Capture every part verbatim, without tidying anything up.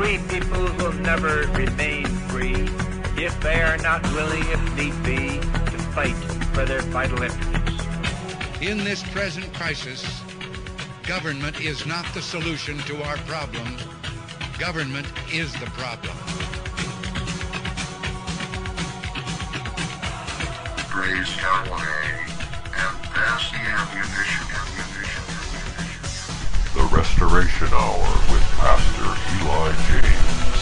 free people will never remain free if they are not willing, if need be, to fight for their vital interests. In this present crisis, government is not the solution to our problem. Government is the problem. Raise Cabernet and pass the ammunition. The Restoration Hour with Pastor Eli James.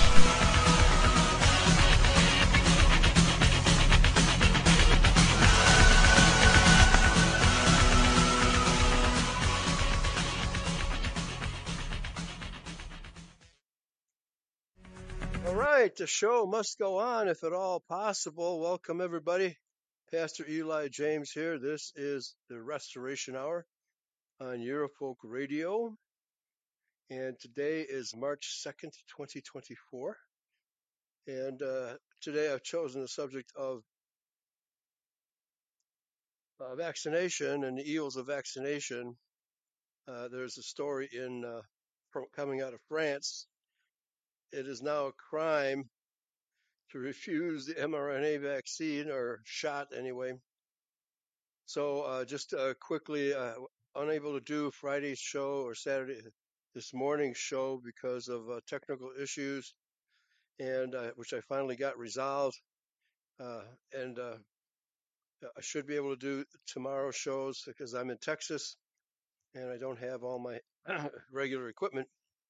All right, the show must go on if at all possible. Welcome, everybody. Pastor Eli James here. This is the Restoration Hour on Eurofolk Radio. And today is March second, twenty twenty-four. And uh, today I've chosen the subject of uh, vaccination and the evils of vaccination. Uh, there's a story in uh, coming out of France. It is now a crime to refuse the mRNA vaccine, or shot anyway. So uh, just uh, quickly, uh, unable to do Friday's show or Saturday, this morning's show because of uh, technical issues, and uh, which I finally got resolved. Uh, and uh, I should be able to do tomorrow's shows because I'm in Texas and I don't have all my regular equipment.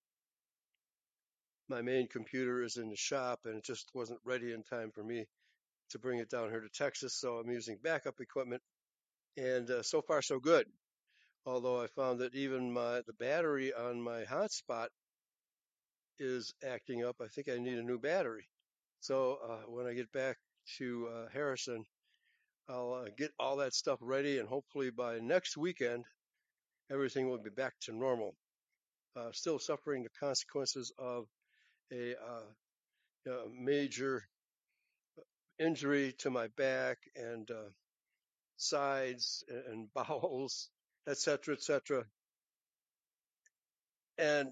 My main computer is in the shop and it just wasn't ready in time for me to bring it down here to Texas. So I'm using backup equipment, and uh, so far so good. Although I found that even my the battery on my hotspot is acting up. I think I need a new battery. So uh, when I get back to uh, Harrison, I'll uh, get all that stuff ready, and hopefully by next weekend, everything will be back to normal. Uh, still suffering the consequences of a uh, uh, major injury to my back and uh, sides and bowels, et cetera, et cetera. And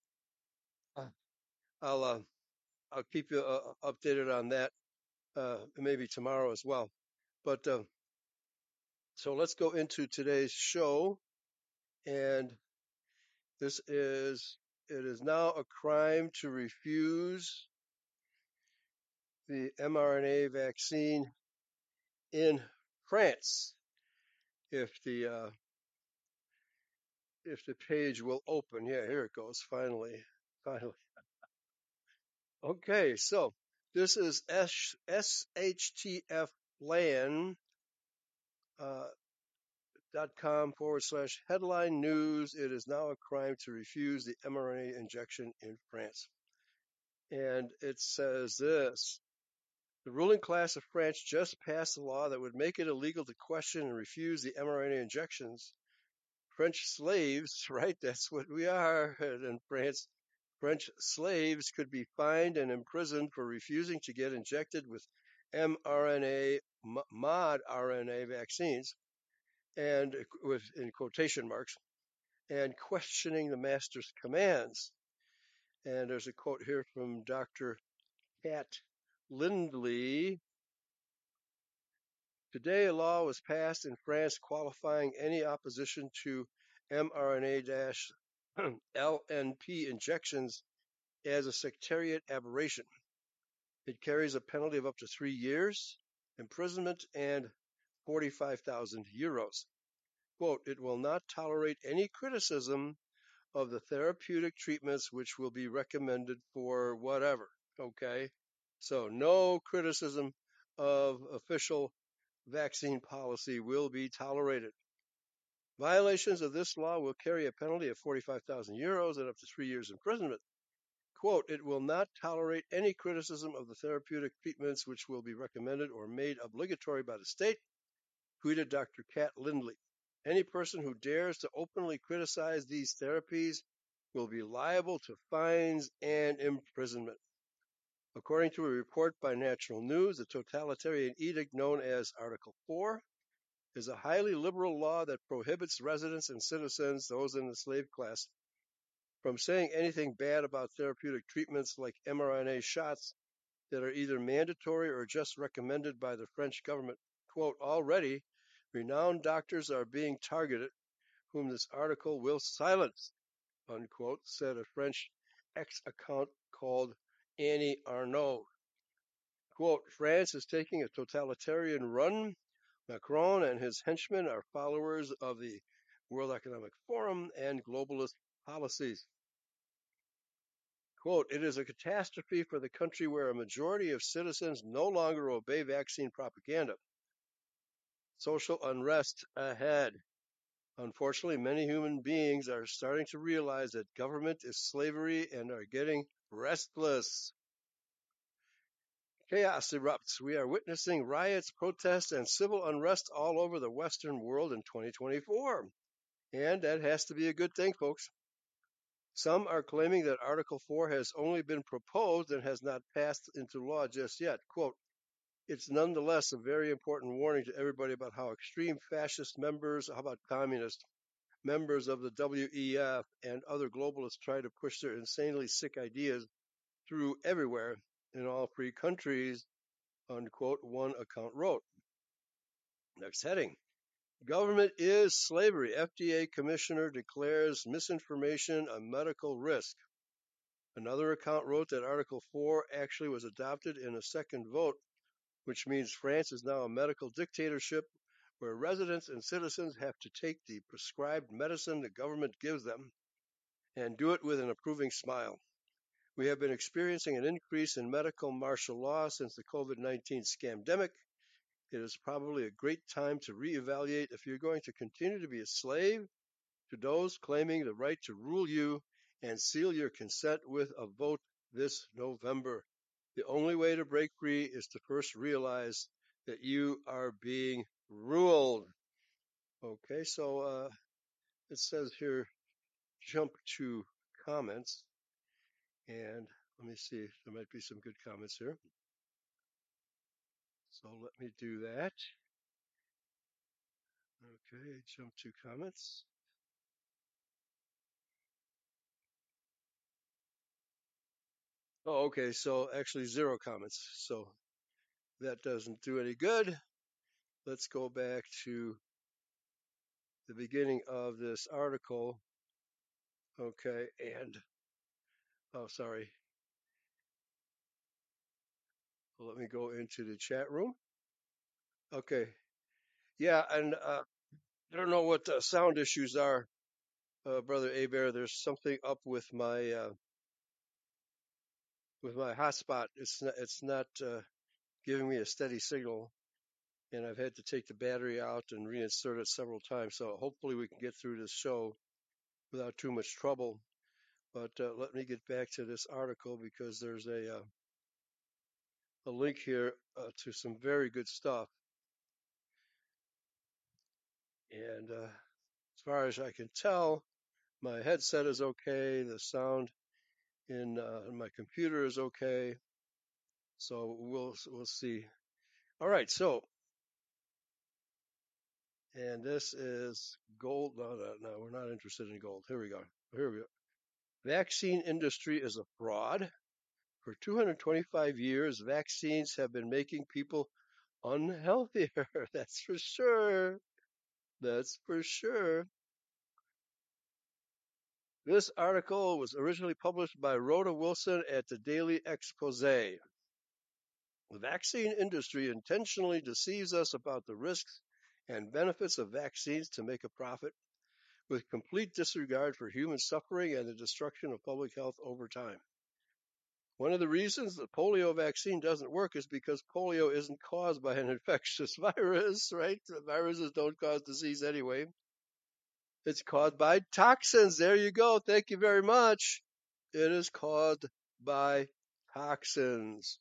I'll uh, I'll keep you uh, updated on that uh, maybe tomorrow as well. But uh, so let's go into today's show, and this is it is now a crime to refuse the mRNA vaccine in France. If the uh, if the page will open, yeah, here it goes. Finally, finally. Okay, so this is S H T F land uh, dot com forward slash headline news. It is now a crime to refuse the mRNA injection in France. And it says this: the ruling class of France just passed a law that would make it illegal to question and refuse the mRNA injections. French slaves, right? That's what we are in France. French slaves could be fined and imprisoned for refusing to get injected with mRNA, mod R N A vaccines, and with in quotation marks, and questioning the master's commands. And there's a quote here from Doctor Kat Lindley. Today, a law was passed in France qualifying any opposition to mRNA L N P injections as a sectarian aberration. It carries a penalty of up to three years, imprisonment, and forty-five thousand euros. Quote, it will not tolerate any criticism of the therapeutic treatments which will be recommended for whatever. Okay, so no criticism of official vaccine policy will be tolerated. Violations of this law will carry a penalty of forty-five thousand euros and up to three years imprisonment. Quote, it will not tolerate any criticism of the therapeutic treatments which will be recommended or made obligatory by the state, tweeted Doctor Kat Lindley. Any person who dares to openly criticize these therapies will be liable to fines and imprisonment. According to a report by Natural News, the totalitarian edict known as Article four is a highly liberal law that prohibits residents and citizens, those in the slave class, from saying anything bad about therapeutic treatments like mRNA shots that are either mandatory or just recommended by the French government. Quote, already, renowned doctors are being targeted, whom this article will silence, unquote, said a French ex-account called Annie Arnaud. Quote, France is taking a totalitarian run. Macron and his henchmen are followers of the World Economic Forum and globalist policies. Quote, it is a catastrophe for the country where a majority of citizens no longer obey vaccine propaganda. Social unrest ahead. Unfortunately, many human beings are starting to realize that government is slavery and are getting restless. Chaos erupts. We are witnessing riots, protests, and civil unrest all over the Western world in twenty twenty-four. And that has to be a good thing, folks. Some are claiming that Article four has only been proposed and has not passed into law just yet. Quote, it's nonetheless a very important warning to everybody about how extreme fascist members, how about communist members of the W E F and other globalists try to push their insanely sick ideas through everywhere in all free countries, unquote, one account wrote. Next heading. Government is slavery. F D A commissioner declares misinformation a medical risk. Another account wrote that Article four actually was adopted in a second vote, which means France is now a medical dictatorship where residents and citizens have to take the prescribed medicine the government gives them and do it with an approving smile. We have been experiencing an increase in medical martial law since the COVID nineteen scamdemic. It is probably a great time to reevaluate if you're going to continue to be a slave to those claiming the right to rule you and seal your consent with a vote this November. The only way to break free is to first realize that you are being ruled. Okay, so uh, it says here, jump to comments. And let me see, there might be some good comments here. So let me do that. Okay, jump to comments. Oh, okay, so actually zero comments. So that doesn't do any good. Let's go back to the beginning of this article. Okay, and, oh, sorry. Well, let me go into the chat room. Okay, yeah, and uh, I don't know what the sound issues are, uh, Brother Abear. There's something up with my uh, with my hotspot. It's not, it's not uh, giving me a steady signal, and I've had to take the battery out and reinsert it several times. So hopefully we can get through this show without too much trouble. But uh, let me get back to this article because there's a uh, a link here uh, to some very good stuff. And uh, as far as I can tell, my headset is okay. The sound in, uh, in my computer is okay. So we'll we'll see. All right. So, and this is gold. No, no, no, we're not interested in gold. Here we go. Here we go. Vaccine industry is a fraud. For two hundred twenty-five years, vaccines have been making people unhealthier. That's for sure. That's for sure. This article was originally published by Rhoda Wilson at the Daily Expose. The vaccine industry intentionally deceives us about the risks and benefits of vaccines to make a profit, with complete disregard for human suffering and the destruction of public health over time. One of the reasons the polio vaccine doesn't work is because polio isn't caused by an infectious virus, right? The viruses don't cause disease anyway. It's caused by toxins. There you go. Thank you very much. It is caused by toxins.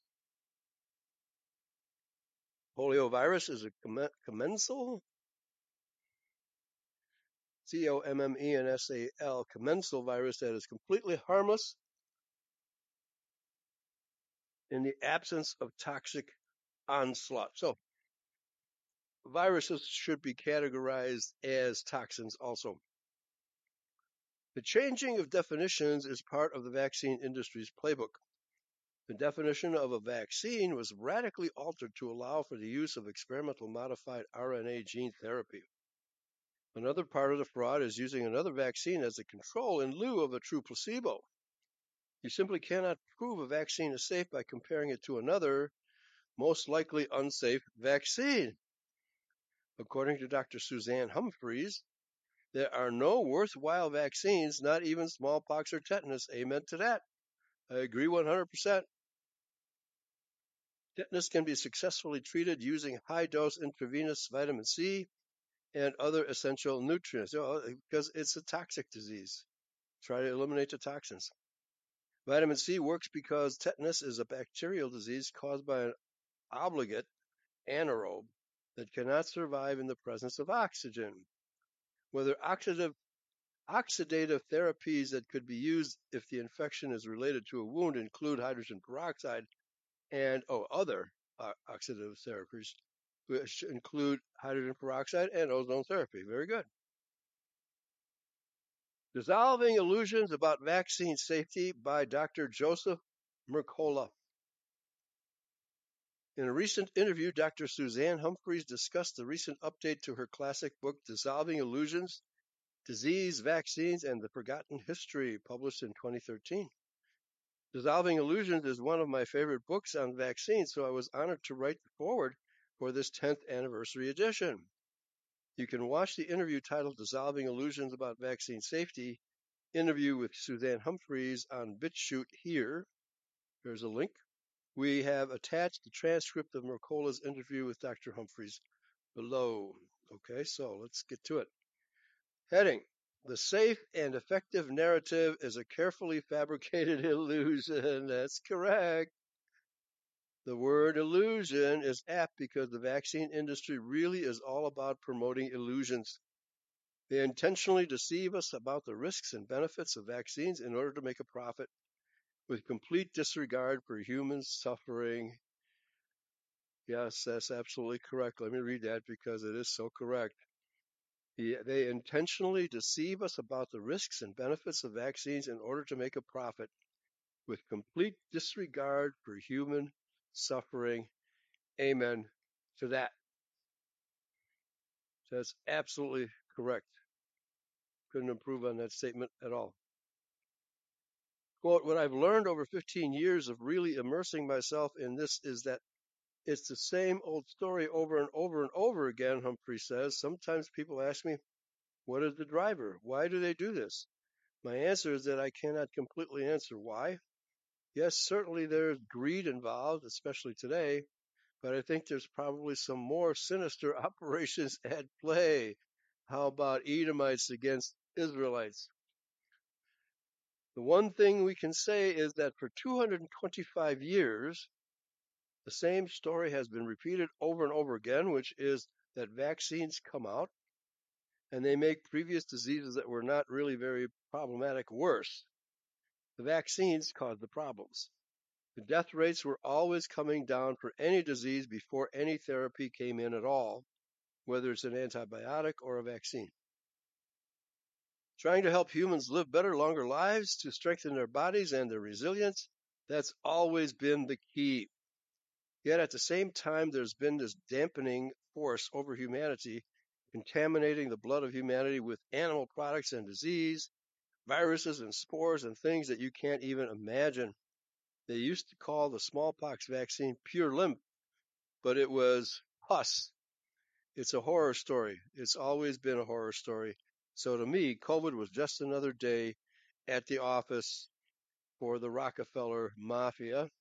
Poliovirus is a commensal, C O M M E N S A L, commensal virus that is completely harmless in the absence of toxic onslaught. So, viruses should be categorized as toxins also. The changing of definitions is part of the vaccine industry's playbook. The definition of a vaccine was radically altered to allow for the use of experimental modified R N A gene therapy. Another part of the fraud is using another vaccine as a control in lieu of a true placebo. You simply cannot prove a vaccine is safe by comparing it to another, most likely unsafe vaccine. According to Doctor Suzanne Humphries, there are no worthwhile vaccines, not even smallpox or tetanus. Amen to that. I agree one hundred percent. Tetanus can be successfully treated using high-dose intravenous vitamin C and other essential nutrients, you know, because it's a toxic disease. Try to eliminate the toxins. Vitamin C works because tetanus is a bacterial disease caused by an obligate anaerobe that cannot survive in the presence of oxygen. Whether oxidative, oxidative therapies that could be used if the infection is related to a wound include hydrogen peroxide and oh, other uh, oxidative therapies, which include hydrogen peroxide and ozone therapy. Very good. Dissolving Illusions About Vaccine Safety by Doctor Joseph Mercola. In a recent interview, Doctor Suzanne Humphries discussed the recent update to her classic book, Dissolving Illusions, Disease, Vaccines, and the Forgotten History, published in twenty thirteen. Dissolving Illusions is one of my favorite books on vaccines, so I was honored to write the foreword for this tenth anniversary edition. You can watch the interview titled Dissolving Illusions About Vaccine Safety, interview with Suzanne Humphries on BitChute here. There's a link. We have attached the transcript of Mercola's interview with Doctor Humphries below. Okay, so let's get to it. Heading: The safe and effective narrative is a carefully fabricated illusion. That's correct. The word illusion is apt because the vaccine industry really is all about promoting illusions. They intentionally deceive us about the risks and benefits of vaccines in order to make a profit, with complete disregard for human suffering. Yes, that's absolutely correct. Let me read that because it is so correct. They intentionally deceive us about the risks and benefits of vaccines in order to make a profit, with complete disregard for human suffering. Amen to that. That's absolutely correct. Couldn't improve on that statement at all. Quote, what I've learned over fifteen years of really immersing myself in this is that it's the same old story over and over and over again, Humphrey says. Sometimes people ask me, what is the driver? Why do they do this? My answer is that I cannot completely answer why. Yes, certainly there's greed involved, especially today, but I think there's probably some more sinister operations at play. How about Edomites against Israelites? The one thing we can say is that for two hundred twenty-five years, the same story has been repeated over and over again, which is that vaccines come out and they make previous diseases that were not really very problematic worse. The vaccines caused the problems. The death rates were always coming down for any disease before any therapy came in at all, whether it's an antibiotic or a vaccine. Trying to help humans live better, longer lives to strengthen their bodies and their resilience, that's always been the key. Yet at the same time, there's been this dampening force over humanity, contaminating the blood of humanity with animal products and disease, viruses and spores and things that you can't even imagine. They used to call the smallpox vaccine pure lymph, but it was pus. It's a horror story. It's always been a horror story. So to me, COVID was just another day at the office for the Rockefeller Mafia.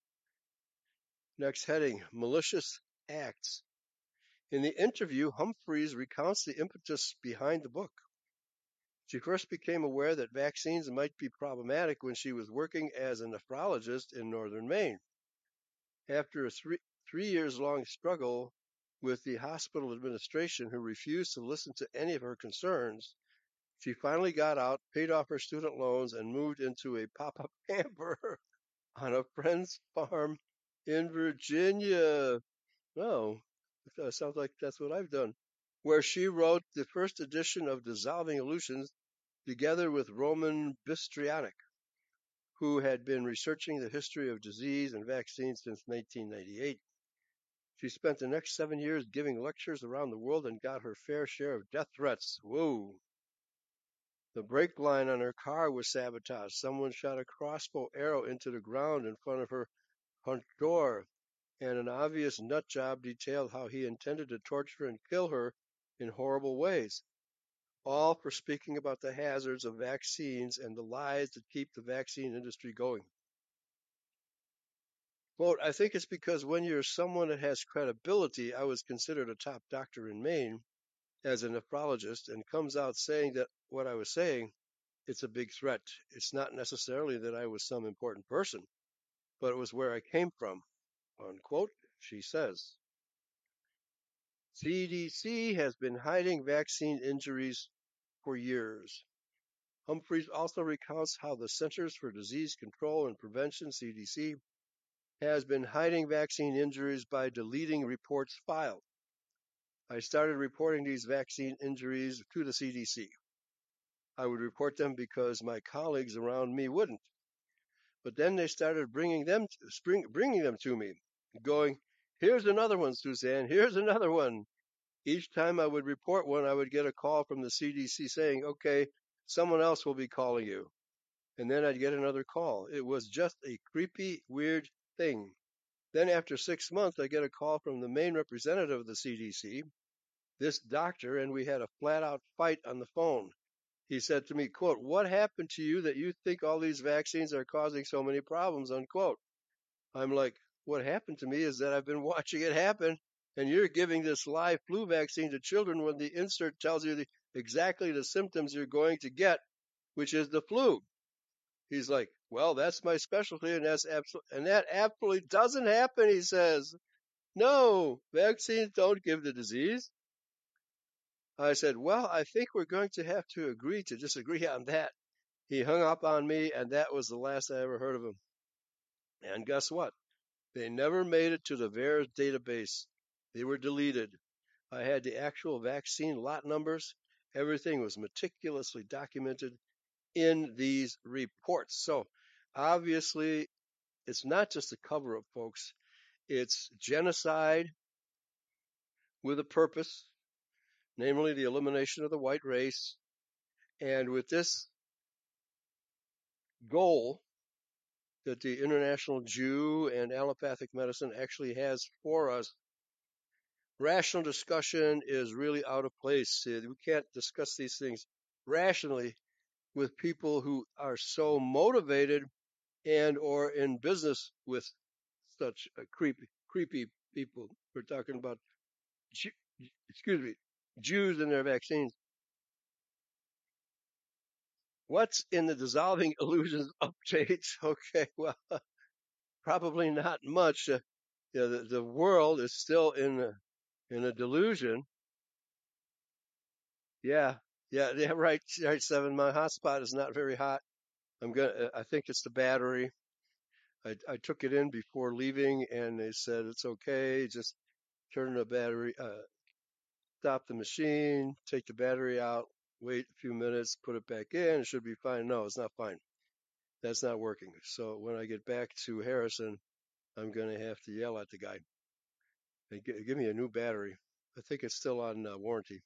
Next heading, malicious acts. In the interview, Humphries recounts the impetus behind the book. She first became aware that vaccines might be problematic when she was working as a nephrologist in northern Maine. After a three, three years long struggle with the hospital administration, who refused to listen to any of her concerns, she finally got out, paid off her student loans, and moved into a pop-up camper on a friend's farm in Virginia. Oh, that sounds like that's what I've done. Where she wrote the first edition of Dissolving Illusions, together with Roman Bystrianyk, who had been researching the history of disease and vaccines since nineteen ninety-eight. She spent the next seven years giving lectures around the world and got her fair share of death threats. Whoa. The brake line on her car was sabotaged. Someone shot a crossbow arrow into the ground in front of her front door, and an obvious nut job detailed how he intended to torture and kill her in horrible ways, all for speaking about the hazards of vaccines and the lies that keep the vaccine industry going. Quote, I think it's because when you're someone that has credibility, I was considered a top doctor in Maine as a nephrologist, and comes out saying that what I was saying, it's a big threat. It's not necessarily that I was some important person, but it was where I came from, unquote, she says. C D C has been hiding vaccine injuries for years. Humphreys also recounts how the Centers for Disease Control and Prevention, C D C, has been hiding vaccine injuries by deleting reports filed. I started reporting these vaccine injuries to the C D C. I would report them because my colleagues around me wouldn't. But then they started bringing them, to, spring, bringing them to me, going, here's another one, Suzanne, here's another one. Each time I would report one, I would get a call from the C D C saying, okay, someone else will be calling you. And then I'd get another call. It was just a creepy, weird thing. Then after six months, I get a call from the main representative of the C D C, this doctor, and we had a flat-out fight on the phone. He said to me, quote, what happened to you that you think all these vaccines are causing so many problems, unquote. I'm like, what happened to me is that I've been watching it happen, and you're giving this live flu vaccine to children when the insert tells you the, exactly the symptoms you're going to get, which is the flu. He's like, well, that's my specialty, and that's absolutely, and that absolutely doesn't happen, he says. No, vaccines don't give the disease. I said, well, I think we're going to have to agree to disagree on that. He hung up on me, and that was the last I ever heard of him. And guess what? They never made it to the V A E R S database. They were deleted. I had the actual vaccine lot numbers. Everything was meticulously documented in these reports. So obviously, it's not just a cover-up, folks. It's genocide with a purpose, namely the elimination of the white race. And with this goal that the International Jew and allopathic medicine actually has for us, rational discussion is really out of place. We can't discuss these things rationally with people who are so motivated and or in business with such a creepy, creepy people. We're talking about, excuse me, Jews and their vaccines. What's in the Dissolving Illusions updates? Okay, well, probably not much. Uh, you know, the, the world is still in a, in a delusion. Yeah, yeah, yeah, right, right, Seven. My hotspot is not very hot. I'm gonna. I think it's the battery. I, I took it in before leaving, and they said it's okay. Just turn the battery, uh, stop the machine, take the battery out, wait a few minutes, put it back in. It should be fine. No, it's not fine. That's not working. So when I get back to Harrison, I'm gonna have to yell at the guy. Hey, give me a new battery. I think it's still on uh, warranty.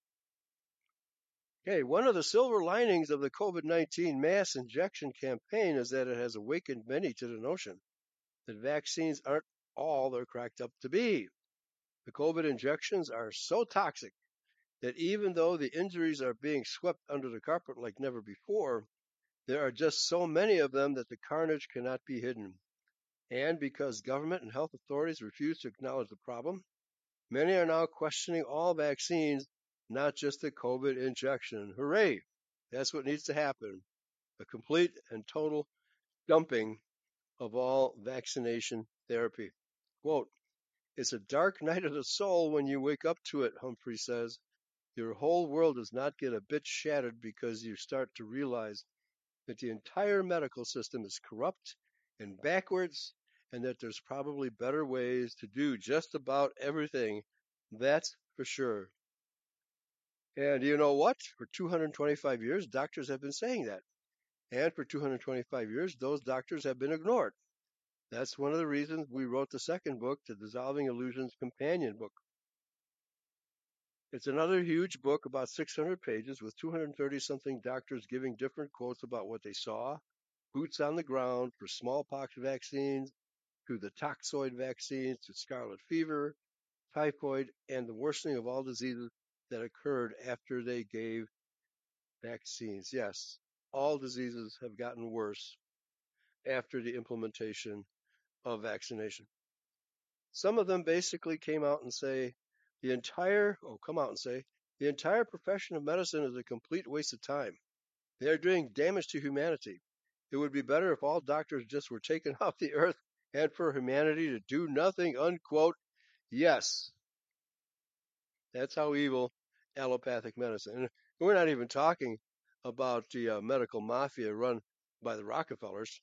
Okay, one of the silver linings of the COVID nineteen mass injection campaign is that it has awakened many to the notion that vaccines aren't all they're cracked up to be. The COVID injections are so toxic that even though the injuries are being swept under the carpet like never before, there are just so many of them that the carnage cannot be hidden. And because government and health authorities refuse to acknowledge the problem, many are now questioning all vaccines, not just the COVID injection. Hooray! That's what needs to happen. A complete and total dumping of all vaccination therapy. Quote, it's a dark night of the soul when you wake up to it, Humphrey says. Your whole world does not get a bit shattered because you start to realize that the entire medical system is corrupt and backwards, and that there's probably better ways to do just about everything. That's for sure. And you know what? For two hundred twenty-five years, doctors have been saying that. And for two hundred twenty-five years, those doctors have been ignored. That's one of the reasons we wrote the second book, the Dissolving Illusions Companion book. It's another huge book, about six hundred pages, with two hundred thirty something doctors giving different quotes about what they saw, boots on the ground for smallpox vaccines, to the toxoid vaccines, to scarlet fever, typhoid, and the worsening of all diseases that occurred after they gave vaccines. Yes, all diseases have gotten worse after the implementation of vaccination. Some of them basically came out and say the entire, oh, come out and say, the entire profession of medicine is a complete waste of time. They are doing damage to humanity. It would be better if all doctors just were taken off the earth and for humanity to do nothing, unquote. Yes, that's how evil allopathic medicine. And we're not even talking about the uh, medical mafia run by the Rockefellers.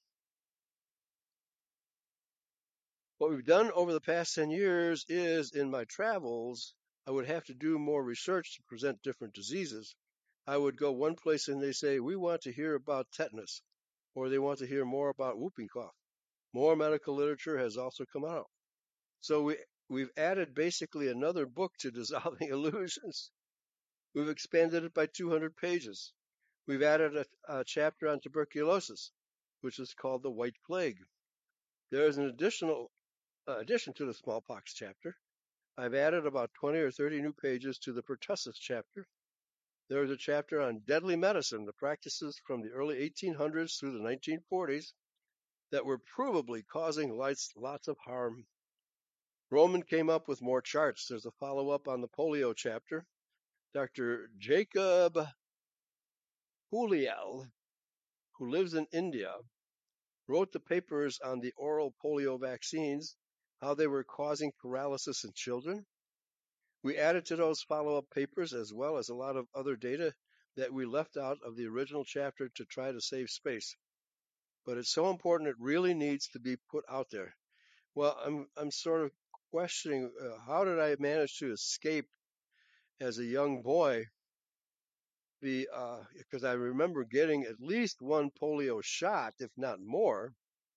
What we've done over the past ten years is, in my travels, I would have to do more research to present different diseases. I would go one place and they say, we want to hear about tetanus, or they want to hear more about whooping cough. More medical literature has also come out. So we, we've added basically another book to Dissolving Illusions. We've expanded it by two hundred pages. We've added a, a chapter on tuberculosis, which is called the White Plague. There is an additional uh, addition to the smallpox chapter. I've added about twenty or thirty new pages to the pertussis chapter. There is a chapter on deadly medicine, the practices from the early eighteen hundreds through the nineteen forties that were provably causing lots, lots of harm. Roman came up with more charts. There's a follow-up on the polio chapter. Doctor Jacob Huliel, who lives in India, wrote the papers on the oral polio vaccines, how they were causing paralysis in children. We added to those follow-up papers as well as a lot of other data that we left out of the original chapter to try to save space. But it's so important, it really needs to be put out there. Well, I'm I'm sort of questioning uh, how did I manage to escape as a young boy? The uh, because I remember getting at least one polio shot, if not more,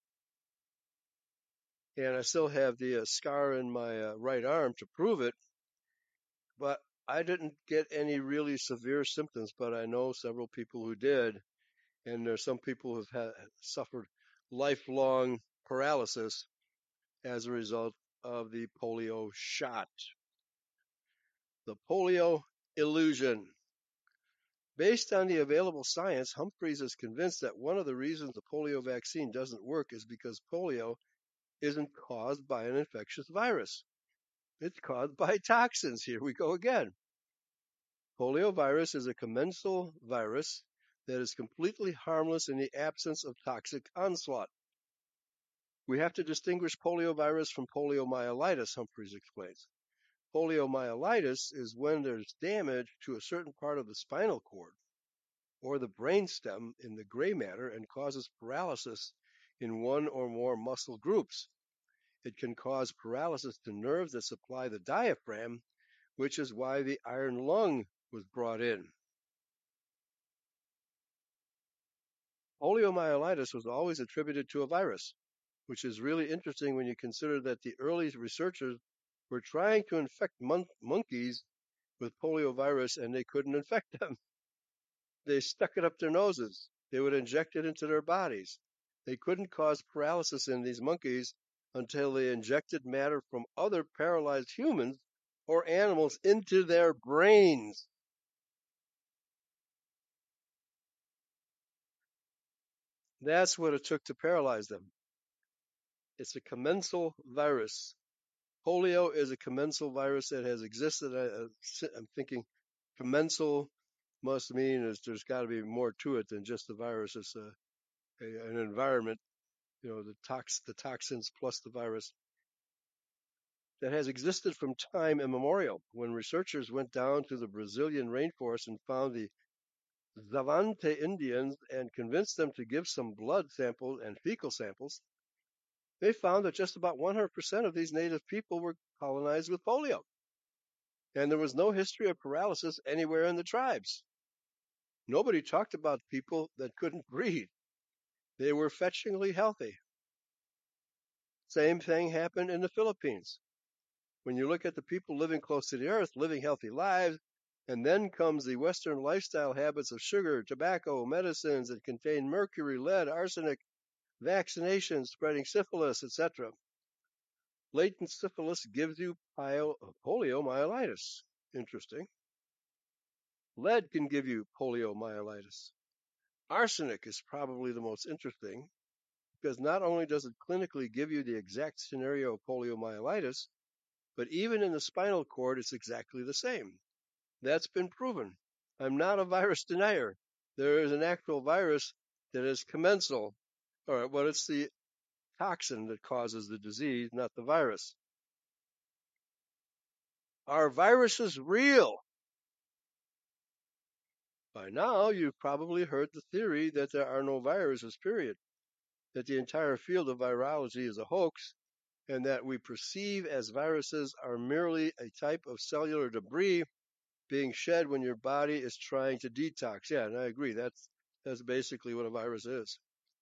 and I still have the uh, scar in my uh, right arm to prove it. But I didn't get any really severe symptoms, but I know several people who did, and there's some people who've had, suffered lifelong paralysis as a result of the polio shot. The polio illusion. Based on the available science, Humphreys is convinced that one of the reasons the polio vaccine doesn't work is because polio isn't caused by an infectious virus. It's caused by toxins. Here we go again. Poliovirus is a commensal virus that is completely harmless in the absence of toxic onslaught. We have to distinguish poliovirus from poliomyelitis, Humphreys explains. Poliomyelitis is when there's damage to a certain part of the spinal cord or the brainstem in the gray matter and causes paralysis in one or more muscle groups. It can cause paralysis to nerves that supply the diaphragm, which is why the iron lung was brought in. Poliomyelitis was always attributed to a virus, which is really interesting when you consider that the early researchers were trying to infect mon- monkeys with poliovirus and they couldn't infect them. They stuck it up their noses. They would inject it into their bodies. They couldn't cause paralysis in these monkeys until they injected matter from other paralyzed humans or animals into their brains. That's what it took to paralyze them. It's a commensal virus. Polio is a commensal virus that has existed. I'm thinking commensal must mean is there's got to be more to it than just the virus. It's a, a, an environment, you know, the tox, the toxins plus the virus that has existed from time immemorial. When researchers went down to the Brazilian rainforest and found the Xavante Indians and convinced them to give some blood samples and fecal samples, they found that just about one hundred percent of these native people were colonized with polio. And there was no history of paralysis anywhere in the tribes. Nobody talked about people that couldn't breathe. They were fetchingly healthy. Same thing happened in the Philippines. When you look at the people living close to the earth, living healthy lives, and then comes the Western lifestyle habits of sugar, tobacco, medicines that contain mercury, lead, arsenic, vaccinations, spreading syphilis, et cetera. Latent syphilis gives you poliomyelitis. Interesting. Lead can give you poliomyelitis. Arsenic is probably the most interesting because not only does it clinically give you the exact scenario of poliomyelitis, but even in the spinal cord, it's exactly the same. That's been proven. I'm not a virus denier. There is an actual virus that is commensal. All right, well, it's the toxin that causes the disease, not the virus. Are viruses real? By now, you've probably heard the theory that there are no viruses, period. That the entire field of virology is a hoax, and that we perceive as viruses are merely a type of cellular debris being shed when your body is trying to detox. Yeah, and I agree. That's that's basically what a virus is.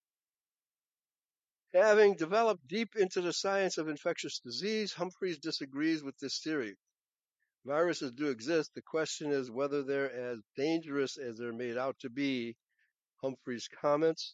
Having developed deep into the science of infectious disease, Humphreys disagrees with this theory. Viruses do exist. The question is whether they're as dangerous as they're made out to be. Humphreys comments,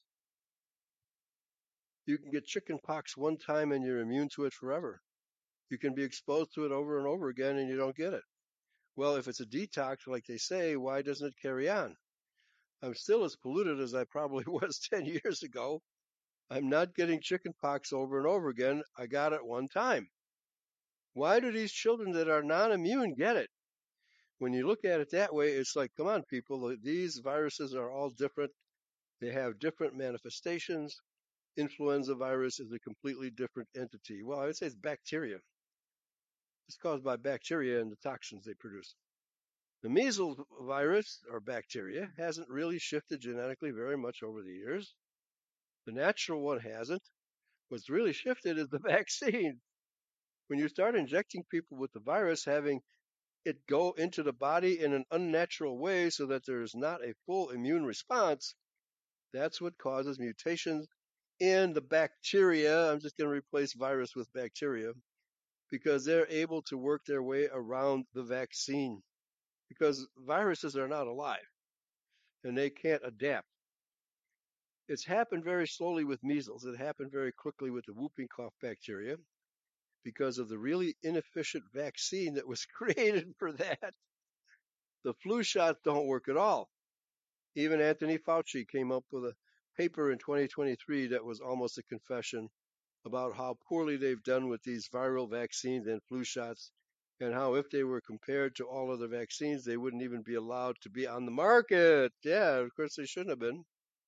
you can get chicken pox one time and you're immune to it forever. You can be exposed to it over and over again and you don't get it. Well, if it's a detox, like they say, why doesn't it carry on? I'm still as polluted as I probably was ten years ago. I'm not getting chicken pox over and over again. I got it one time. Why do these children that are non-immune get it? When you look at it that way, it's like, come on, people, these viruses are all different. They have different manifestations. Influenza virus is a completely different entity. Well, I would say it's bacteria. It's caused by bacteria and the toxins they produce. The measles virus, or bacteria, hasn't really shifted genetically very much over the years. The natural one hasn't. What's really shifted is the vaccine. When you start injecting people with the virus, having it go into the body in an unnatural way so that there is not a full immune response, that's what causes mutations in the bacteria. I'm just going to replace virus with bacteria because they're able to work their way around the vaccine because viruses are not alive and they can't adapt. It's happened very slowly with measles. It happened very quickly with the whooping cough bacteria because of the really inefficient vaccine that was created for that. The flu shots don't work at all. Even Anthony Fauci came up with a paper in twenty twenty-three that was almost a confession about how poorly they've done with these viral vaccines and flu shots, and how if they were compared to all other vaccines, they wouldn't even be allowed to be on the market. Yeah, of course they shouldn't have been.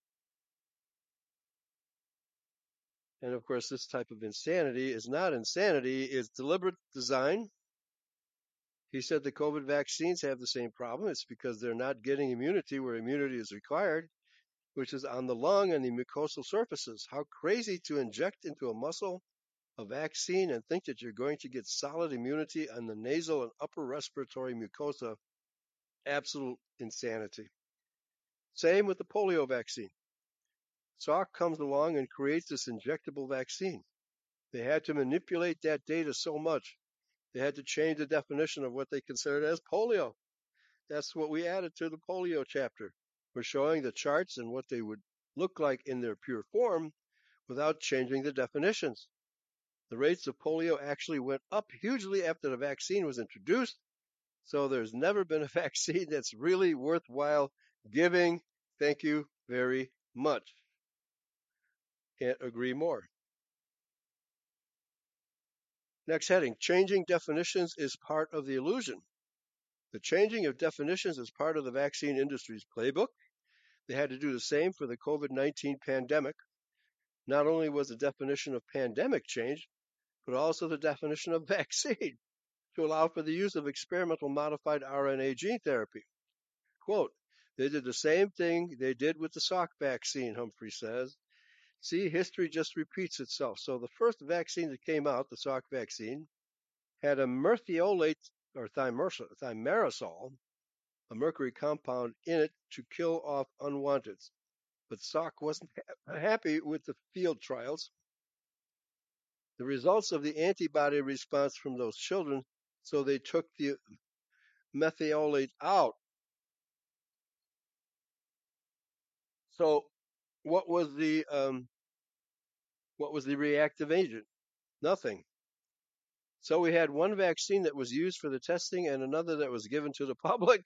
And of course, this type of insanity is not insanity, it's deliberate design. He said the COVID vaccines have the same problem. It's because they're not getting immunity where immunity is required, which is on the lung and the mucosal surfaces. How crazy to inject into a muscle a vaccine and think that you're going to get solid immunity on the nasal and upper respiratory mucosa. Absolute insanity. Same with the polio vaccine. Salk comes along and creates this injectable vaccine. They had to manipulate that data so much. They had to change the definition of what they considered as polio. That's what we added to the polio chapter. We're showing the charts and what they would look like in their pure form without changing the definitions. The rates of polio actually went up hugely after the vaccine was introduced. So there's never been a vaccine that's really worthwhile giving. Thank you very much. Can't agree more. Next heading, changing definitions is part of the illusion. The changing of definitions is part of the vaccine industry's playbook. They had to do the same for the COVID nineteen pandemic. Not only was the definition of pandemic changed, but also the definition of vaccine to allow for the use of experimental modified R N A gene therapy. Quote, they did the same thing they did with the Salk vaccine, Humphrey says. See, history just repeats itself. So the first vaccine that came out, the Salk vaccine, had a merthiolate or thimerosal, a mercury compound in it to kill off unwanteds. But Salk wasn't ha- happy with the field trials. The results of the antibody response from those children, so they took the methylfolate out. So, what was the um, what was the reactive agent? Nothing. So we had one vaccine that was used for the testing and another that was given to the public.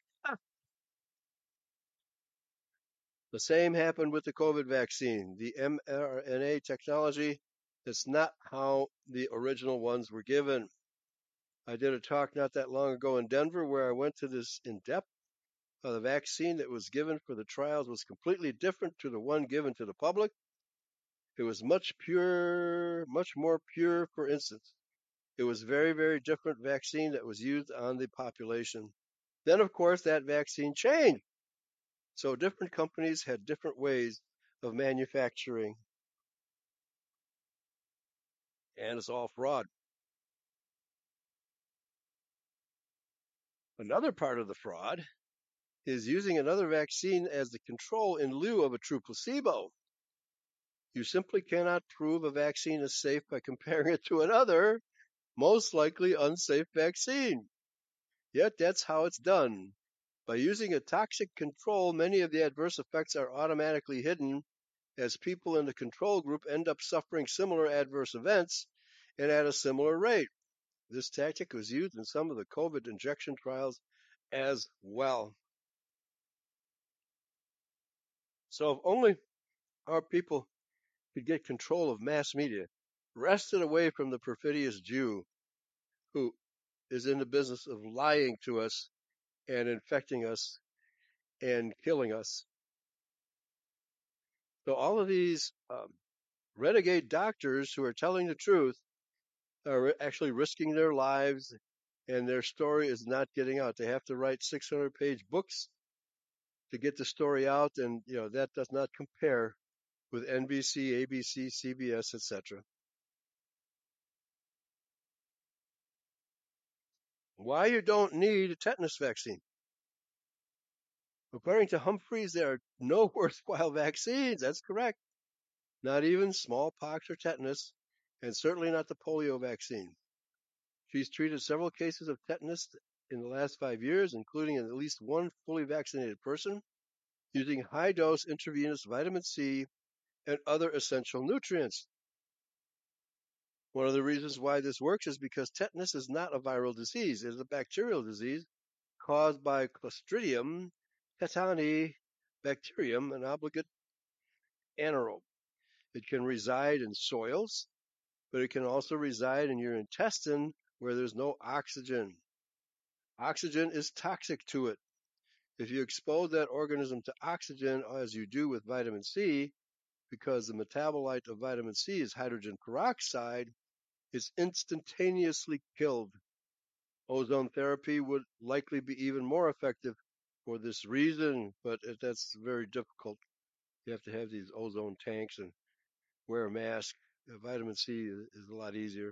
The same happened with the COVID vaccine, the mRNA technology. That's not how the original ones were given. I did a talk not that long ago in Denver where I went to this in depth. Uh, the vaccine that was given for the trials was completely different to the one given to the public. It was much pure, much more pure, for instance. It was very, very different vaccine that was used on the population. Then, of course, that vaccine changed. So different companies had different ways of manufacturing, and it's all fraud. Another part of the fraud is using another vaccine as the control in lieu of a true placebo. You simply cannot prove a vaccine is safe by comparing it to another, most likely unsafe vaccine. Yet that's how it's done. By using a toxic control, many of the adverse effects are automatically hidden, as people in the control group end up suffering similar adverse events and at a similar rate. This tactic was used in some of the COVID injection trials as well. So if only our people could get control of mass media, wrested away from the perfidious Jew who is in the business of lying to us and infecting us and killing us. So all of these um, renegade doctors who are telling the truth are actually risking their lives, and their story is not getting out. They have to write six hundred page books to get the story out, and you know that does not compare with N B C, A B C, C B S, et cetera. Why you don't need a tetanus vaccine? According to Humphreys, there are no worthwhile vaccines. That's correct. Not even smallpox or tetanus, and certainly not the polio vaccine. She's treated several cases of tetanus in the last five years, including at least one fully vaccinated person, using high-dose intravenous vitamin C and other essential nutrients. One of the reasons why this works is because tetanus is not a viral disease. It is a bacterial disease caused by Clostridium tetani bacterium, an obligate anaerobe. It can reside in soils, but it can also reside in your intestine where there's no oxygen. Oxygen is toxic to it. If you expose that organism to oxygen, as you do with vitamin C, because the metabolite of vitamin C is hydrogen peroxide, it's instantaneously killed. Ozone therapy would likely be even more effective for this reason, but that's very difficult. You have to have these ozone tanks and wear a mask. Vitamin C is a lot easier.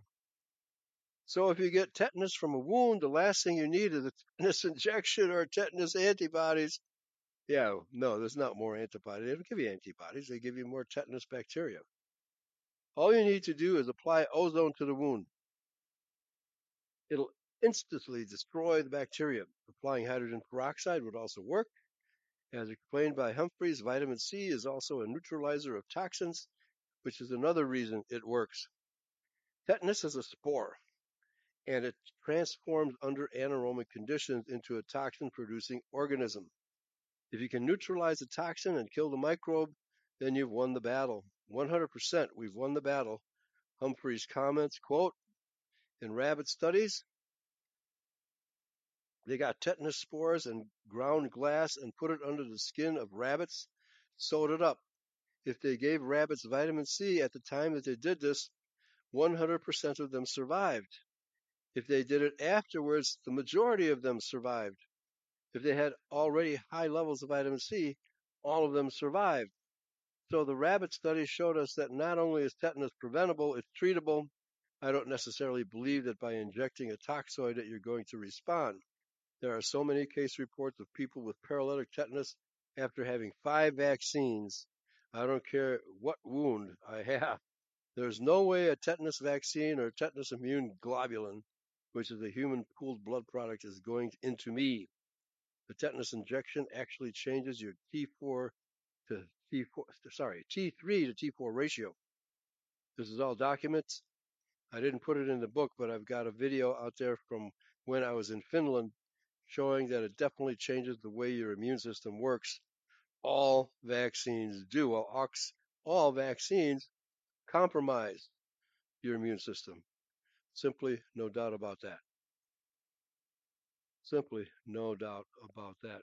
So if you get tetanus from a wound, the last thing you need is a tetanus injection or tetanus antibodies. Yeah, no, there's not more antibodies. They don't give you antibodies. They give you more tetanus bacteria. All you need to do is apply ozone to the wound. It'll instantly destroy the bacteria. Applying hydrogen peroxide would also work. As explained by Humphreys, vitamin C is also a neutralizer of toxins, which is another reason it works. Tetanus is a spore, and it transforms under anaerobic conditions into a toxin-producing organism. If you can neutralize the toxin and kill the microbe, then you've won the battle. one hundred percent we've won the battle. Humphreys comments, quote, in rabbit studies, they got tetanus spores and ground glass and put it under the skin of rabbits, sewed it up. If they gave rabbits vitamin C at the time that they did this, one hundred percent of them survived. If they did it afterwards, the majority of them survived. If they had already high levels of vitamin C, all of them survived. So the rabbit study showed us that not only is tetanus preventable, it's treatable, I don't necessarily believe that by injecting a toxoid that you're going to respond. There are so many case reports of people with paralytic tetanus after having five vaccines. I don't care what wound I have. There's no way a tetanus vaccine or tetanus immune globulin, which is a human pooled blood product, is going into me. The tetanus injection actually changes your T four to T four, sorry, T three to T four ratio. This is all documents. I didn't put it in the book, but I've got a video out there from when I was in Finland showing that it definitely changes the way your immune system works. All vaccines do. Well, all vaccines compromise your immune system. Simply no doubt about that. Simply no doubt about that.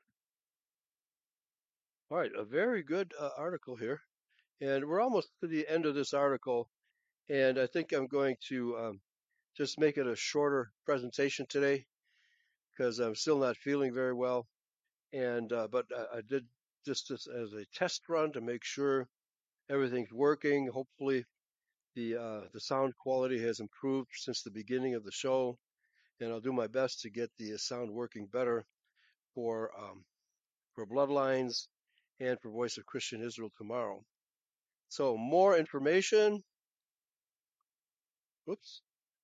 All right, a very good uh, article here. And we're almost to the end of this article. And I think I'm going to um, just make it a shorter presentation today because I'm still not feeling very well. And uh, but I, I did just this as a test run to make sure everything's working. Hopefully, the uh, the sound quality has improved since the beginning of the show, and I'll do my best to get the sound working better for um, for Bloodlines and for Voice of Christian Israel tomorrow. So more information. Oops.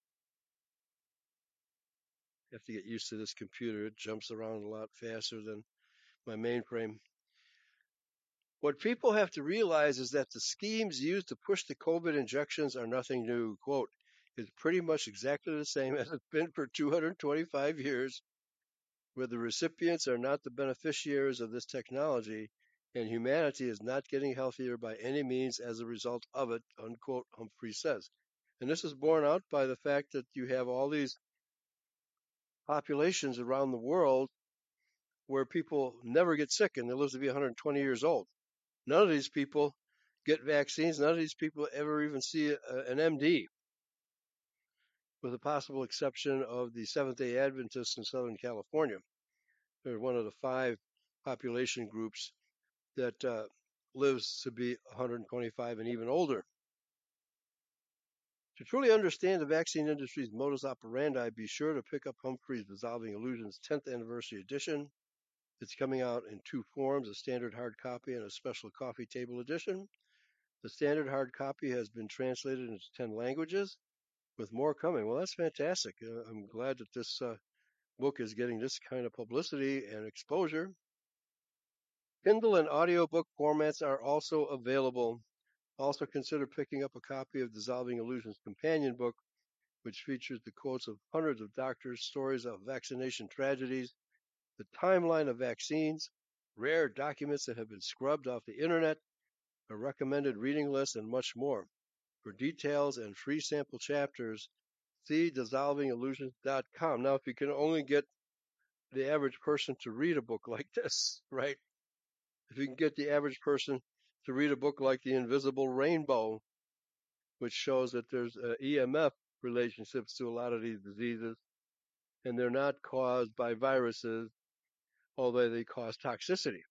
I have to get used to this computer. It jumps around a lot faster than my mainframe. What people have to realize is that the schemes used to push the COVID injections are nothing new. Quote, it's pretty much exactly the same as it's been for two hundred twenty-five years, where the recipients are not the beneficiaries of this technology, and humanity is not getting healthier by any means as a result of it, unquote, Humphrey says. And this is borne out by the fact that you have all these populations around the world where people never get sick and they live to be one hundred twenty years old. None of these people get vaccines. None of these people ever even see a, an M D, with the possible exception of the Seventh-day Adventists in Southern California. They're one of the five population groups that uh, lives to be one hundred twenty-five and even older. To truly understand the vaccine industry's modus operandi, be sure to pick up Humphrey's Dissolving Illusions tenth Anniversary Edition. It's coming out in two forms, a standard hard copy and a special coffee table edition. The standard hard copy has been translated into ten languages, with more coming. Well, that's fantastic. Uh, I'm glad that this uh, book is getting this kind of publicity and exposure. Kindle and audiobook formats are also available. Also consider picking up a copy of Dissolving Illusions companion book, which features the quotes of hundreds of doctors, stories of vaccination tragedies, the timeline of vaccines, rare documents that have been scrubbed off the internet, a recommended reading list, and much more. For details and free sample chapters, see dissolving illusions dot com. Now, if you can only get the average person to read a book like this, right? If you can get the average person to read a book like The Invisible Rainbow, which shows that there's uh, E M F relationships to a lot of these diseases, and they're not caused by viruses, although they cause toxicity.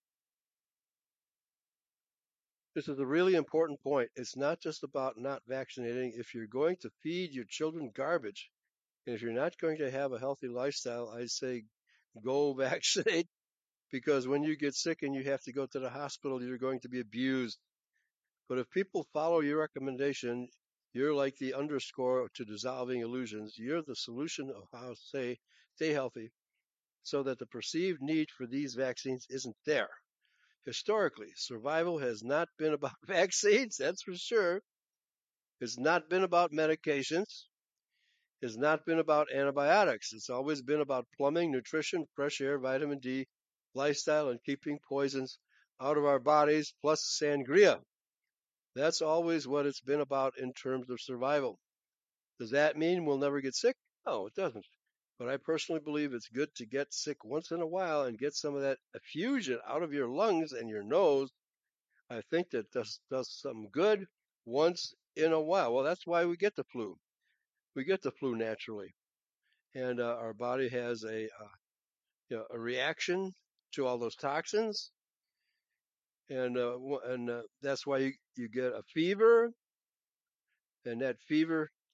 This is a really important point. It's not just about not vaccinating. If you're going to feed your children garbage, and if you're not going to have a healthy lifestyle, I say go vaccinate, because when you get sick and you have to go to the hospital, you're going to be abused. But if people follow your recommendation, you're like the underscore to Dissolving Illusions. You're the solution of how to stay, stay healthy, so that the perceived need for these vaccines isn't there. Historically, survival has not been about vaccines, that's for sure. It's not been about medications. It's not been about antibiotics. It's always been about plumbing, nutrition, fresh air, vitamin D, lifestyle, and keeping poisons out of our bodies, plus sangria. That's always what it's been about in terms of survival. Does that mean we'll never get sick? No, it doesn't. But I personally believe it's good to get sick once in a while and get some of that effusion out of your lungs and your nose. I think that does, does some good once in a while. Well, that's why we get the flu. We get the flu naturally. And uh, our body has a, uh, you know, a reaction to all those toxins. And uh, and uh, that's why you, you get a fever. And that fever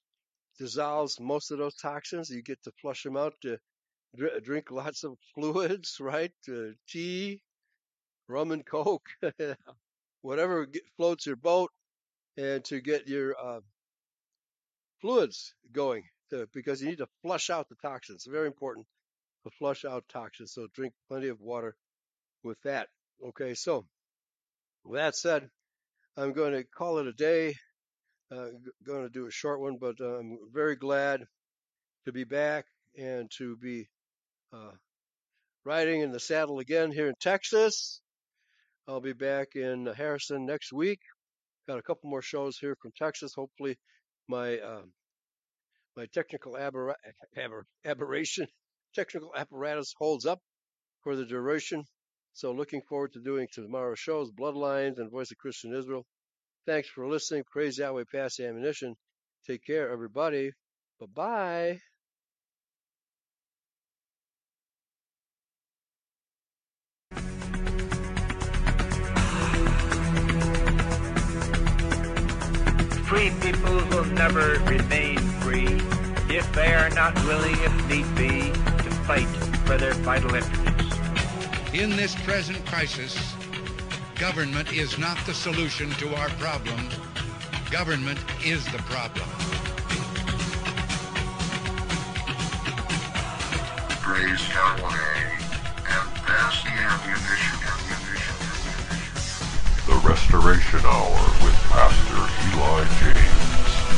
dissolves most of those toxins. You get to flush them out to dr- drink lots of fluids, right? Uh, tea, rum and coke, whatever get, floats your boat, and to get your uh, fluids going to, because you need to flush out the toxins. It's very important to flush out toxins. So drink plenty of water with that. Okay, so with that said, I'm going to call it a day. Uh, going to do a short one, but uh, I'm very glad to be back and to be uh, riding in the saddle again here in Texas. I'll be back in Harrison next week. Got a couple more shows here from Texas. Hopefully, my uh, my technical aber- aber- aberration, technical apparatus holds up for the duration. So, looking forward to doing tomorrow's shows, Bloodlines and Voice of Christian Israel. Thanks for listening. Praise Yahweh, pass the ammunition. Take care, everybody. Bye bye. Free people will never remain free if they are not willing, if need be, to fight for their vital interests. In this present crisis, government is not the solution to our problems. Government is the problem. Praise Yahweh and pass the ammunition. The Restoration Hour with Pastor Eli James.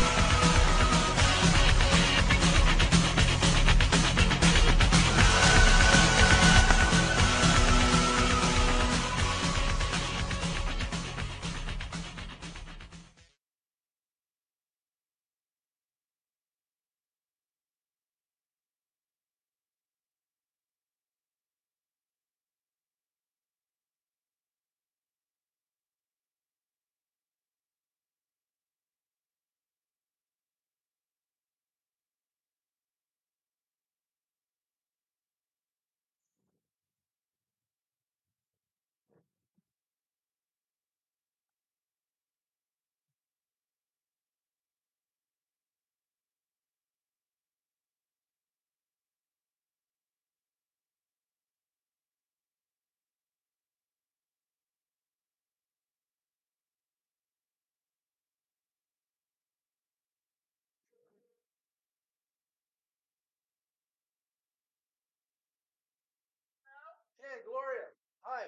Hey, Gloria. Hi.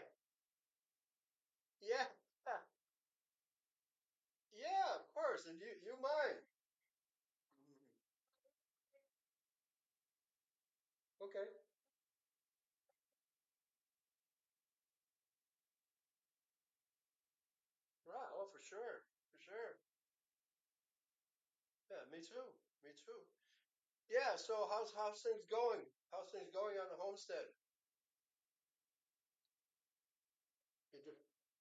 Yeah. Yeah, of course. And you, you mine. Okay. Right. Oh, for sure. For sure. Yeah, me too. Me too. Yeah. So how's how's things going? How's things going on the homestead? You do-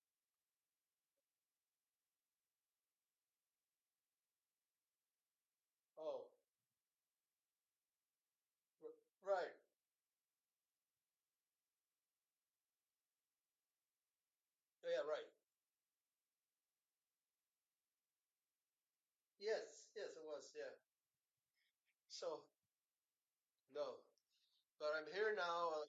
Oh, r- right. Yeah, right. Yes. Yes, it was. Yeah. So no, but I'm here now. Uh,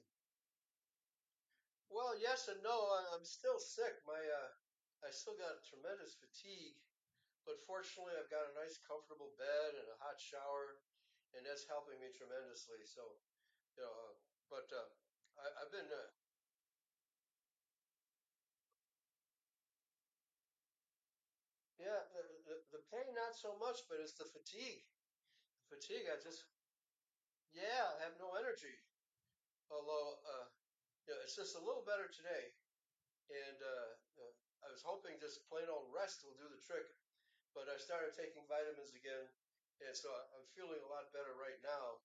well, yes and no. I, I'm still sick. My uh, I still got tremendous fatigue, but fortunately, I've got a nice, comfortable bed and a hot shower, and that's helping me tremendously. So, you know, uh, but uh, I, I've been, uh, yeah, the, the the pain not so much, but it's the fatigue. Fatigue. I just, yeah, I have no energy. Although, uh, you know, it's just a little better today, and uh, uh, I was hoping just plain old rest will do the trick. But I started taking vitamins again, and so I- I'm feeling a lot better right now.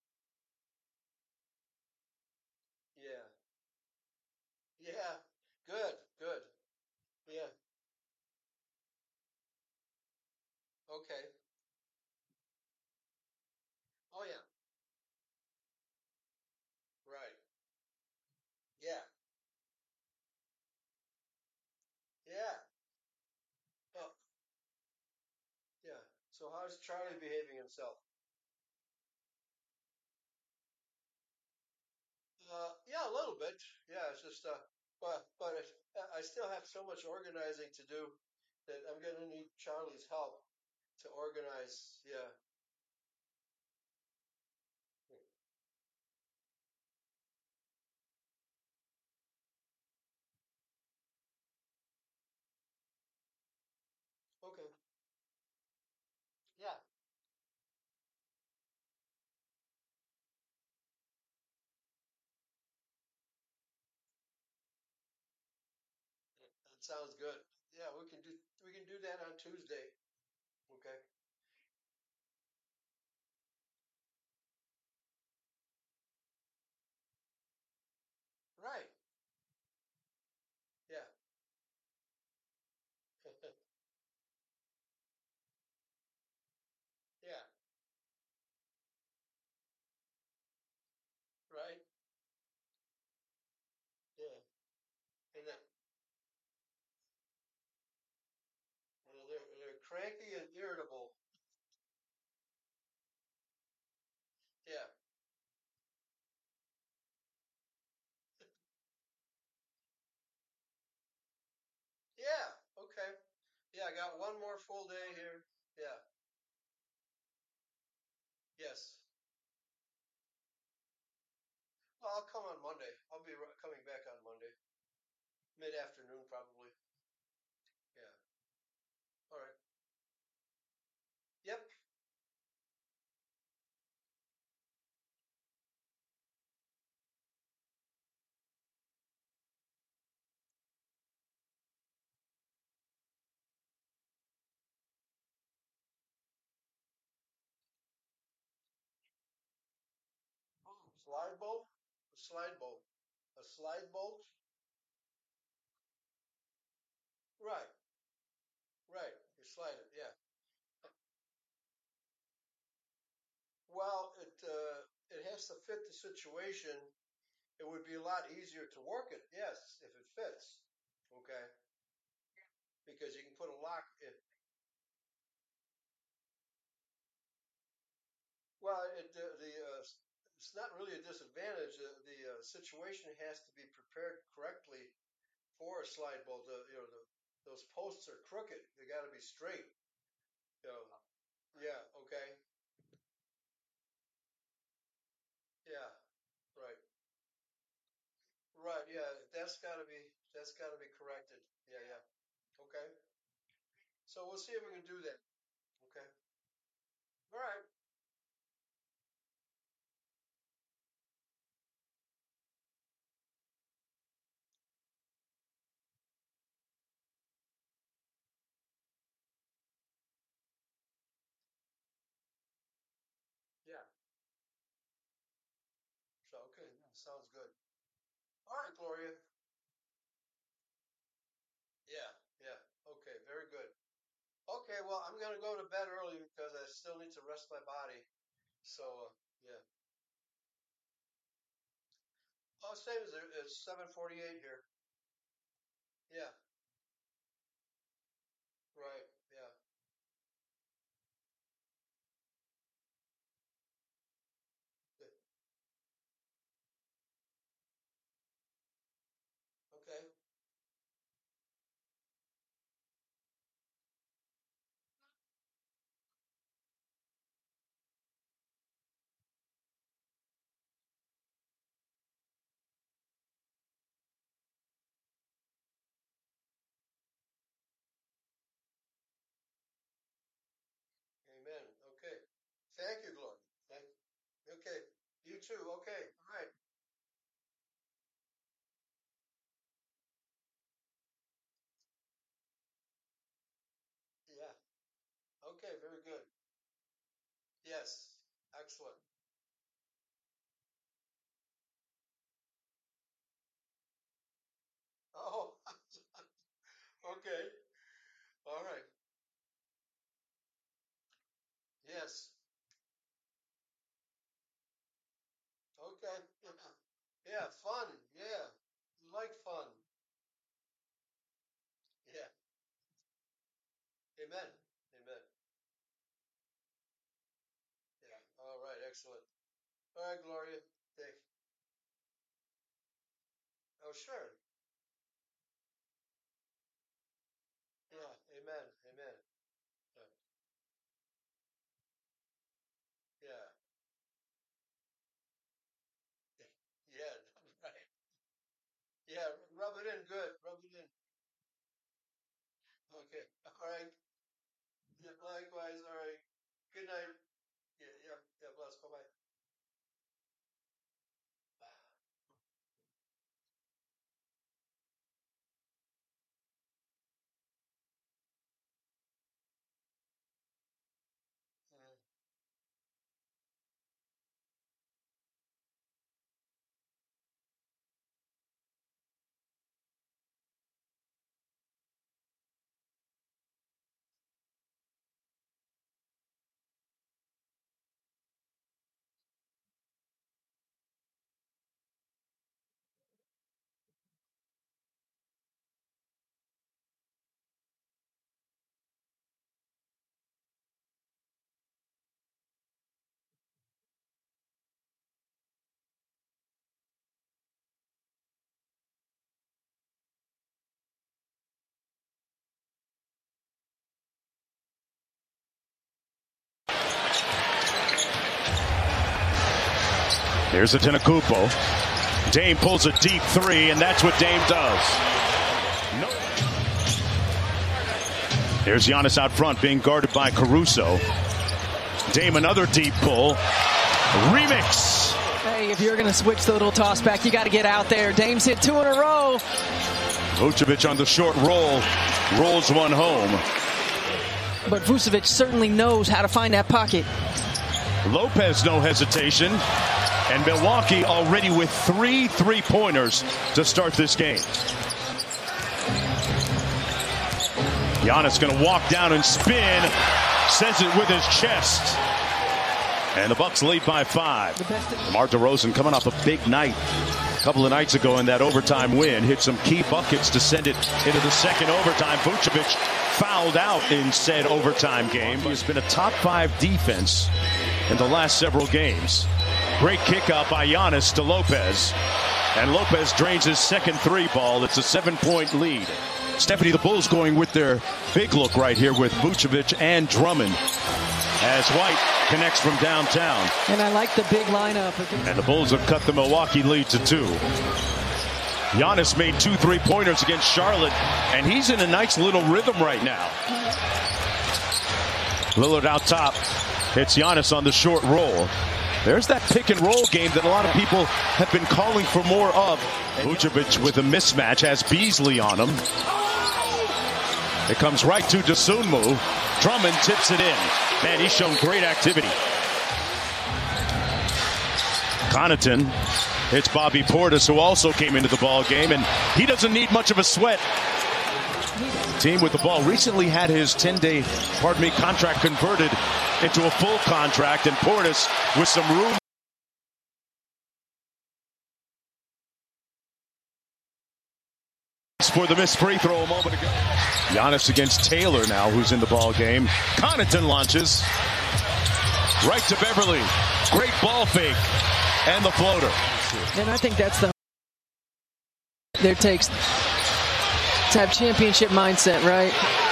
Yeah, yeah, good, good. Yeah, okay. Oh yeah, right. Yeah, yeah. Oh, yeah. So how's Charlie behaving himself? Uh, yeah, a little bit. Yeah, it's just uh, but but it, I still have so much organizing to do that I'm gonna need Charlie's help to organize. Yeah. Okay. Yeah, that sounds good. Yeah, we can do we can do that on Tuesday. Okay. Right. Yeah. Yeah. Right. Yeah. And then well, they're they're cranky and irritable. Yeah. Yeah. Okay. Yeah, I got one more full day here. Yeah. Yes. Well, I'll come on Monday. I'll be ri- coming back on Monday, mid afternoon probably. Yeah. All right. Yep. Slide bolt. A slide bolt. A slide bolt. Right. Right. You slide it. Yeah. Well, it uh, it has to fit the situation. It would be a lot easier to work it. Yes, if it fits. Okay. Because you can put a lock. It, well, it the, the uh, it's not really a disadvantage. Uh, the uh, situation has to be prepared correctly for a slide bolt. The, you know, the, those posts are crooked. They got to be straight. You know. Yeah. Okay. Yeah. Right. Right. Yeah. That's got to be that's got to be corrected. Yeah. Yeah. Okay. So we'll see if we can do that. Okay. All right. Yeah. So okay. Sounds good. All right, Gloria. Yeah. Yeah. Okay. Very good. Okay. Well, I'm gonna go to bed early because I still need to rest my body. So uh, yeah. Oh, same as it- it's seven forty-eight here. Yeah. Right. Yeah. Good. Okay. Amen. Okay. Thank you, Gloria. Thank. Okay. You too. Okay. All right. Yeah. Okay. Very good. Yes. Excellent. Oh. Okay. All right. Yes. Okay. Yeah. Yeah. Fun. Yeah. Like fun. Yeah. Amen. Amen. All right, Gloria. Thank you. Oh, sure. Yeah. Amen. Amen. Yeah. Yeah. Right. Yeah. Rub it in. Good. Rub it in. Okay. All right. Yeah. Likewise. All right. Good night. Yeah. Yeah. Yeah. Bless. Bye bye. Here's Antetokounmpo. Dame pulls a deep three, and that's what Dame does. No. Here's Giannis out front, being guarded by Caruso. Dame another deep pull. Remix. Hey, if you're going to switch the little toss back, you got to get out there. Dame's hit two in a row. Vucevic on the short roll, rolls one home. But Vucevic certainly knows how to find that pocket. Lopez, no hesitation. And Milwaukee already with three three-pointers to start this game. Giannis going to walk down and spin. Says it with his chest. And the Bucks lead by five. DeMar DeRozan coming off a big night a couple of nights ago in that overtime win. Hit some key buckets to send it into the second overtime. Vucevic fouled out in said overtime game. He's been a top five defense in the last several games. Great kick out by Giannis to Lopez. And Lopez drains his second three ball. It's a seven-point lead. Stephanie, the Bulls going with their big look right here with Vucevic and Drummond as White connects from downtown. And I like the big lineup. And the Bulls have cut the Milwaukee lead to two. Giannis made two three-pointers against Charlotte, and he's in a nice little rhythm right now. Lillard out top. Hits Giannis on the short roll. There's that pick and roll game that a lot of people have been calling for more of. Vucevic with a mismatch has Beasley on him. It comes right to Dosunmu. Drummond tips it in. Man, he's shown great activity. Connaughton hits Bobby Portis, who also came into the ball game, and he doesn't need much of a sweat. Team with the ball recently had his ten-day, pardon me, contract converted into a full contract, and Portis with some room for the missed free throw a moment ago. Giannis against Taylor now, who's in the ball game. Connaughton launches right to Beverly. Great ball fake and the floater. And I think that's the there takes to have championship mindset, right?